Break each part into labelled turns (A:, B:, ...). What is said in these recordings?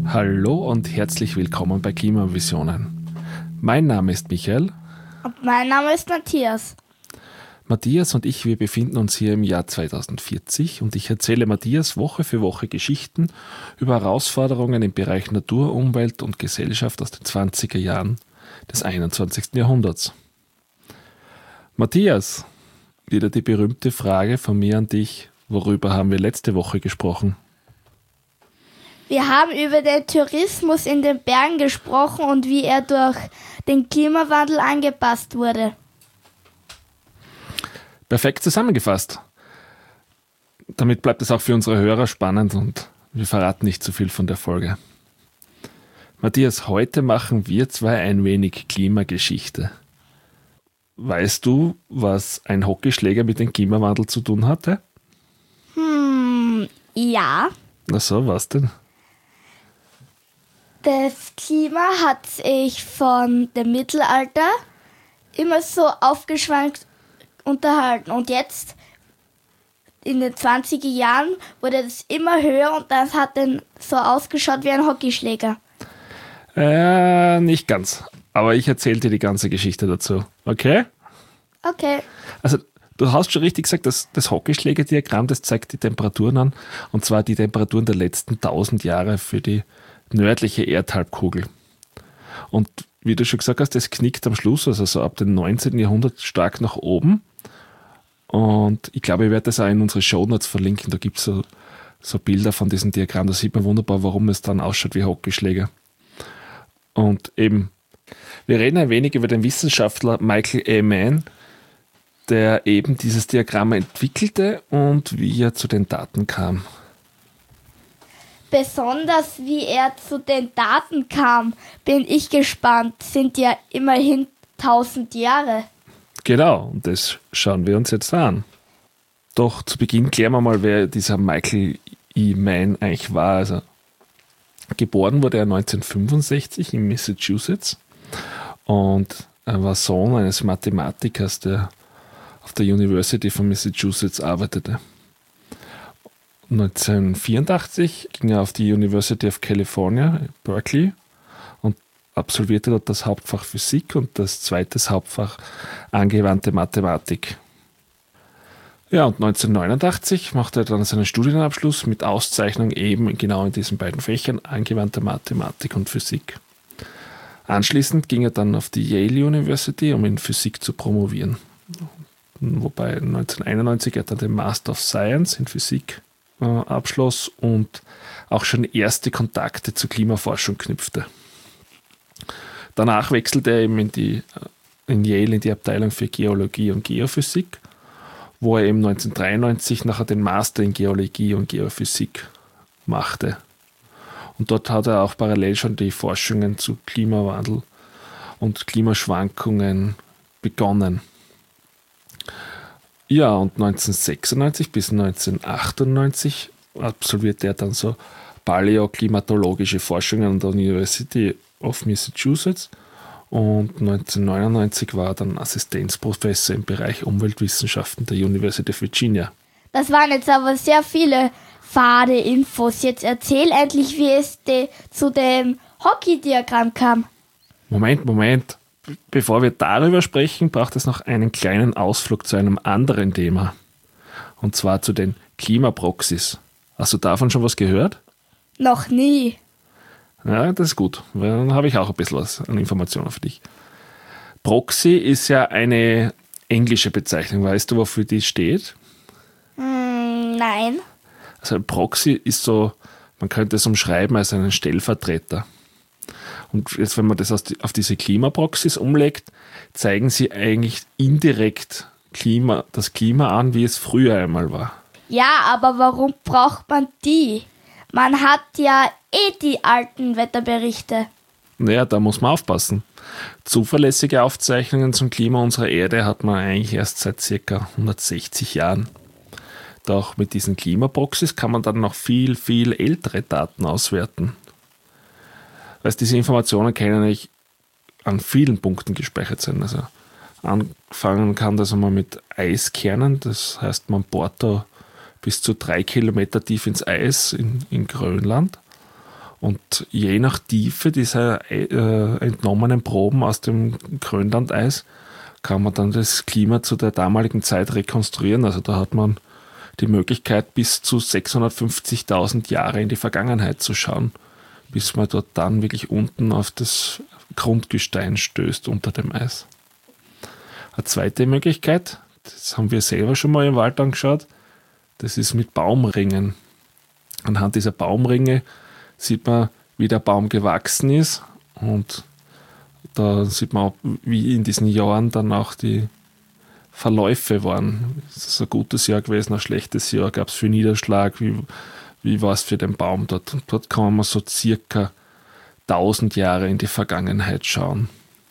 A: Hallo und herzlich willkommen bei Klimavisionen. Mein Name ist Michael.
B: Und mein Name ist Matthias.
A: Matthias und ich, wir befinden uns hier im Jahr 2040 und ich erzähle Matthias Woche für Woche Geschichten über Herausforderungen im Bereich Natur, Umwelt und Gesellschaft aus den 20er Jahren des 21. Jahrhunderts. Matthias, wieder die berühmte Frage von mir an dich. Worüber haben wir letzte Woche gesprochen?
B: Wir haben über den Tourismus in den Bergen gesprochen und wie er durch den Klimawandel angepasst wurde.
A: Perfekt zusammengefasst. Damit bleibt es auch für unsere Hörer spannend und wir verraten nicht zu viel von der Folge. Matthias, heute machen wir zwei ein wenig Klimageschichte. Weißt du, was ein Hockeyschläger mit dem Klimawandel zu tun hatte?
B: Ja.
A: Na so, was denn?
B: Das Klima hat sich von dem Mittelalter immer so aufgeschwankt unterhalten. Und jetzt, in den 20er Jahren, wurde das immer höher und das hat dann so ausgeschaut wie ein Hockeyschläger.
A: Nicht ganz. Aber ich erzähle dir die ganze Geschichte dazu. Okay?
B: Okay.
A: Also, du hast schon richtig gesagt, das Hockeyschlägerdiagramm, das zeigt die Temperaturen an. Und zwar die Temperaturen der letzten 1000 Jahre für die nördliche Erdhalbkugel. Und wie du schon gesagt hast, das knickt am Schluss, also so ab dem 19. Jahrhundert stark nach oben. Und ich glaube, ich werde das auch in unsere Shownotes verlinken. Da gibt es so Bilder von diesem Diagramm. Da sieht man wunderbar, warum es dann ausschaut wie Hockeyschläger. Und eben, wir reden ein wenig über den Wissenschaftler Michael A. Mann, der eben dieses Diagramm entwickelte und wie er zu den Daten kam.
B: Besonders wie er zu den Daten kam, bin ich gespannt. Sind ja immerhin 1000 Jahre.
A: Genau, und das schauen wir uns jetzt an. Doch zu Beginn klären wir mal, wer dieser Michael E. Mann eigentlich war. Also, geboren wurde er 1965 in Massachusetts und er war Sohn eines Mathematikers, der auf der University von Massachusetts arbeitete. 1984 ging er auf die University of California, Berkeley, und absolvierte dort das Hauptfach Physik und das zweite Hauptfach Angewandte Mathematik. Ja, und 1989 machte er dann seinen Studienabschluss mit Auszeichnung eben genau in diesen beiden Fächern Angewandte Mathematik und Physik. Anschließend ging er dann auf die Yale University, um in Physik zu promovieren. Wobei 1991 er dann den Master of Science in Physik abschloss und auch schon erste Kontakte zur Klimaforschung knüpfte. Danach wechselte er eben in Yale in die Abteilung für Geologie und Geophysik, wo er eben 1993 nachher den Master in Geologie und Geophysik machte. Und dort hat er auch parallel schon die Forschungen zu Klimawandel und Klimaschwankungen begonnen. Ja, und 1996 bis 1998 absolvierte er dann so paläoklimatologische Forschungen an der University of Massachusetts und 1999 war er dann Assistenzprofessor im Bereich Umweltwissenschaften der University of Virginia.
B: Das waren jetzt aber sehr viele fade Infos. Jetzt erzähl endlich, wie es zu dem Hockey-Diagramm kam.
A: Moment. Bevor wir darüber sprechen, braucht es noch einen kleinen Ausflug zu einem anderen Thema. Und zwar zu den Klimaproxys. Hast du davon schon was gehört?
B: Noch nie.
A: Ja, das ist gut. Dann habe ich auch ein bisschen was an Informationen für dich. Proxy ist ja eine englische Bezeichnung. Weißt du, wofür die steht?
B: Nein.
A: Also ein Proxy ist so, man könnte es umschreiben als einen Stellvertreter. Und jetzt, wenn man das auf diese Klimaproxys umlegt, zeigen sie eigentlich indirekt das Klima an, wie es früher einmal war.
B: Ja, aber warum braucht man die? Man hat ja die alten Wetterberichte.
A: Naja, da muss man aufpassen. Zuverlässige Aufzeichnungen zum Klima unserer Erde hat man eigentlich erst seit ca. 160 Jahren. Doch mit diesen Klimaproxys kann man dann noch viel, viel ältere Daten auswerten. Weil diese Informationen können eigentlich an vielen Punkten gespeichert sein. Also anfangen kann das einmal mit Eiskernen, das heißt, man bohrt da bis zu 3 Kilometer tief ins Eis in Grönland Und je nach Tiefe dieser entnommenen Proben aus dem Grönlandeis kann man dann das Klima zu der damaligen Zeit rekonstruieren. Also da hat man die Möglichkeit, bis zu 650.000 Jahre in die Vergangenheit zu schauen, bis man dort dann wirklich unten auf das Grundgestein stößt unter dem Eis. Eine zweite Möglichkeit, das haben wir selber schon mal im Wald angeschaut, das ist mit Baumringen. Anhand dieser Baumringe sieht man, wie der Baum gewachsen ist, und da sieht man auch, wie in diesen Jahren dann auch die Verläufe waren. Ist es ein gutes Jahr gewesen, ein schlechtes Jahr? Gab es viel Niederschlag? Wie war es für den Baum dort? Und dort kann man so circa 1000 Jahre in die Vergangenheit schauen.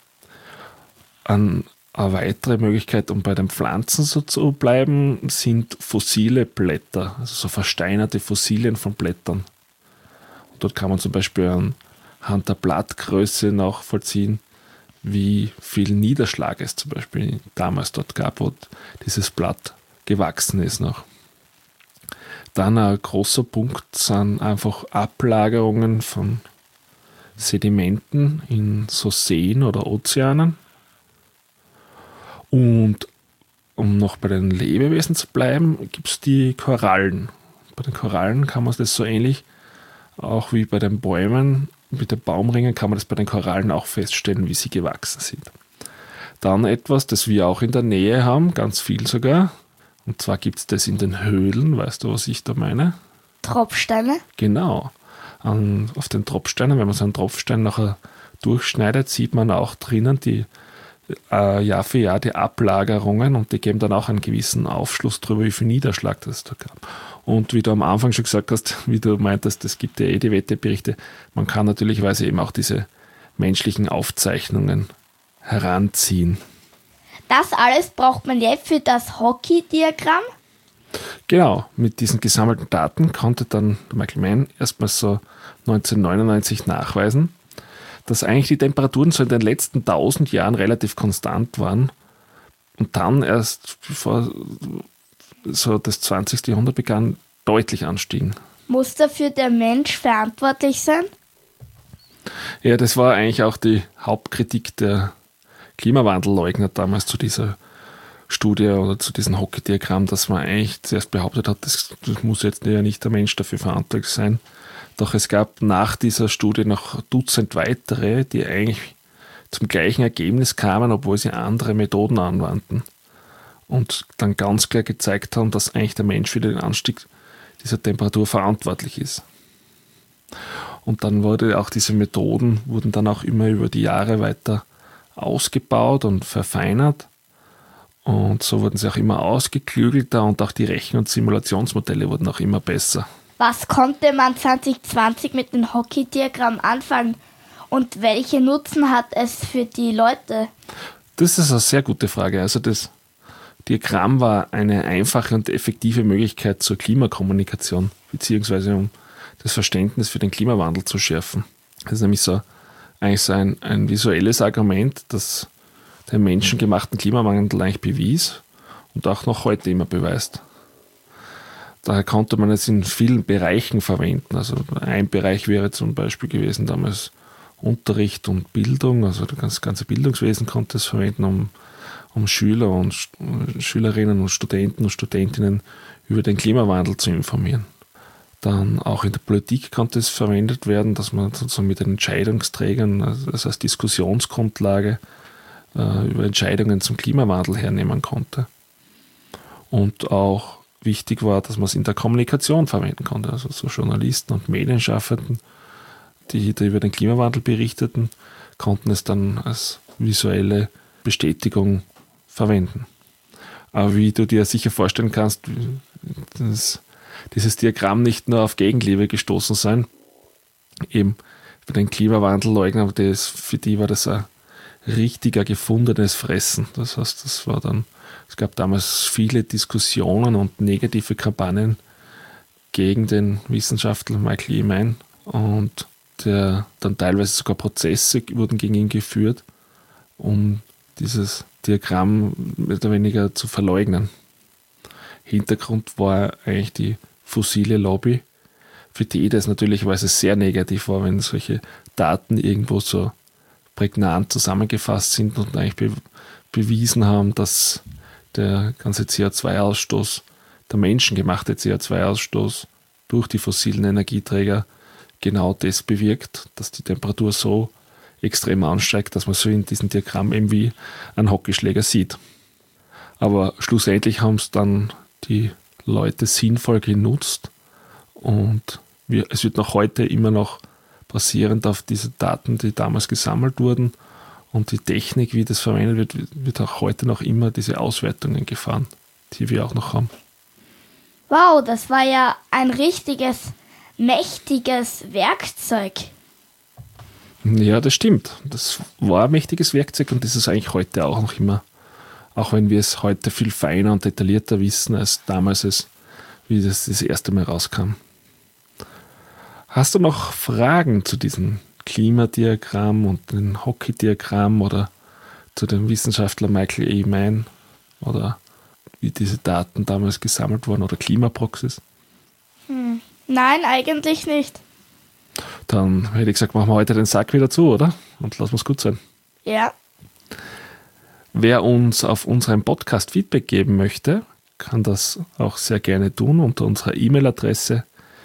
A: Eine weitere Möglichkeit, um bei den Pflanzen so zu bleiben, sind fossile Blätter, also so versteinerte Fossilien von Blättern. Und dort kann man zum Beispiel anhand der Blattgröße nachvollziehen, wie viel Niederschlag es zum Beispiel damals dort gab, wo dieses Blatt gewachsen ist noch. Dann ein großer Punkt sind einfach Ablagerungen von Sedimenten in so Seen oder Ozeanen. Und um noch bei den Lebewesen zu bleiben, gibt es die Korallen. Bei den Korallen kann man das so ähnlich auch wie bei den Bäumen, mit den Baumringen kann man das bei den Korallen auch feststellen, wie sie gewachsen sind. Dann etwas, das wir auch in der Nähe haben, ganz viel sogar. Und zwar gibt es das in den Höhlen. Weißt du, was ich da meine?
B: Tropfsteine?
A: Genau. Auf den Tropfsteinen, wenn man so einen Tropfstein nachher durchschneidet, sieht man auch drinnen die Jahr für Jahr die Ablagerungen, und die geben dann auch einen gewissen Aufschluss darüber, wie viel Niederschlag das da gab. Und wie du am Anfang schon gesagt hast, wie du meintest, es gibt ja die Wetterberichte, man kann natürlicherweise eben auch diese menschlichen Aufzeichnungen heranziehen.
B: Das alles braucht man jetzt für das Hockey-Diagramm?
A: Genau, mit diesen gesammelten Daten konnte dann Michael Mann erstmal so 1999 nachweisen, dass eigentlich die Temperaturen so in den letzten 1000 Jahren relativ konstant waren und dann erst, bevor so das 20. Jahrhundert begann, deutlich anstiegen.
B: Muss dafür der Mensch verantwortlich sein?
A: Ja, das war eigentlich auch die Hauptkritik der Klimawandelleugner damals zu dieser Studie oder zu diesem Hockey-Diagramm, dass man eigentlich zuerst behauptet hat, das muss jetzt ja nicht der Mensch dafür verantwortlich sein. Doch es gab nach dieser Studie noch Dutzend weitere, die eigentlich zum gleichen Ergebnis kamen, obwohl sie andere Methoden anwandten. Und dann ganz klar gezeigt haben, dass eigentlich der Mensch für den Anstieg dieser Temperatur verantwortlich ist. Und dann wurden diese Methoden dann auch immer über die Jahre weiter ausgebaut und verfeinert. Und so wurden sie auch immer ausgeklügelter, und auch die Rechen- und Simulationsmodelle wurden auch immer besser.
B: Was konnte man 2020 mit dem Hockey-Diagramm anfangen und welche Nutzen hat es für die Leute?
A: Das ist eine sehr gute Frage. Also das Diagramm war eine einfache und effektive Möglichkeit zur Klimakommunikation, beziehungsweise um das Verständnis für den Klimawandel zu schärfen. Das ist nämlich eigentlich so ein visuelles Argument, das den menschengemachten Klimawandel eigentlich bewies und auch noch heute immer beweist. Daher konnte man es in vielen Bereichen verwenden. Also ein Bereich wäre zum Beispiel gewesen damals Unterricht und Bildung. Also das ganze Bildungswesen konnte es verwenden, um Schüler und Schülerinnen und Studenten und Studentinnen über den Klimawandel zu informieren. Dann auch in der Politik konnte es verwendet werden, dass man sozusagen mit den Entscheidungsträgern, also das als Diskussionsgrundlage, über Entscheidungen zum Klimawandel hernehmen konnte. Und auch wichtig war, dass man es in der Kommunikation verwenden konnte. Also so Journalisten und Medienschaffenden, die da über den Klimawandel berichteten, konnten es dann als visuelle Bestätigung verwenden. Aber wie du dir sicher vorstellen kannst, dieses Diagramm nicht nur auf Gegenliebe gestoßen sein. Eben bei den Klimawandelleugnern, für die war das ein richtiger gefundenes Fressen. Das heißt, es gab damals viele Diskussionen und negative Kampagnen gegen den Wissenschaftler Michael E. Mann, und dann teilweise sogar Prozesse wurden gegen ihn geführt, um dieses Diagramm mehr oder weniger zu verleugnen. Hintergrund war eigentlich die fossile Lobby, für die das natürlich, weil es sehr negativ war, wenn solche Daten irgendwo so prägnant zusammengefasst sind und eigentlich bewiesen haben, dass der ganze CO2-Ausstoß, der menschengemachte CO2-Ausstoß durch die fossilen Energieträger genau das bewirkt, dass die Temperatur so extrem ansteigt, dass man so in diesem Diagramm eben wie einen Hockeyschläger sieht. Aber schlussendlich haben es dann die Leute sinnvoll genutzt und es wird noch heute immer noch basierend auf diese Daten, die damals gesammelt wurden und die Technik, wie das verwendet wird auch heute noch immer diese Auswertungen gefahren, die wir auch noch haben.
B: Wow, das war ja ein richtiges, mächtiges Werkzeug.
A: Ja, das stimmt. Das war ein mächtiges Werkzeug und das ist eigentlich heute auch noch immer, auch wenn wir es heute viel feiner und detaillierter wissen, als damals wie das erste Mal rauskam. Hast du noch Fragen zu diesem Klimadiagramm und dem Hockey-Diagramm oder zu dem Wissenschaftler Michael E. Mann oder wie diese Daten damals gesammelt wurden oder Klimaproxys?
B: Nein, eigentlich nicht.
A: Dann hätte ich gesagt, machen wir heute den Sack wieder zu, oder? Und lassen wir es gut sein.
B: Ja.
A: Wer uns auf unserem Podcast Feedback geben möchte, kann das auch sehr gerne tun unter unserer E-Mail-Adresse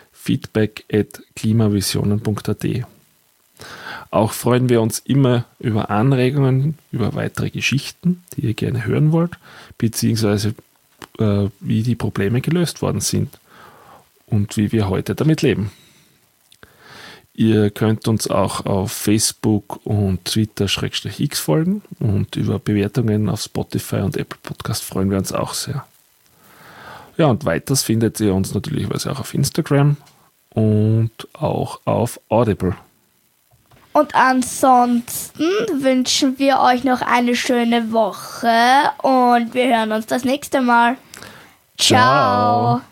A: feedback@klimavisionen.at. Auch freuen wir uns immer über Anregungen, über weitere Geschichten, die ihr gerne hören wollt, beziehungsweise wie die Probleme gelöst worden sind und wie wir heute damit leben. Ihr könnt uns auch auf Facebook und Twitter/X folgen und über Bewertungen auf Spotify und Apple Podcast freuen wir uns auch sehr. Ja, und weiters findet ihr uns natürlich auch auf Instagram und auch auf Audible.
B: Und ansonsten wünschen wir euch noch eine schöne Woche und wir hören uns das nächste Mal. Ciao.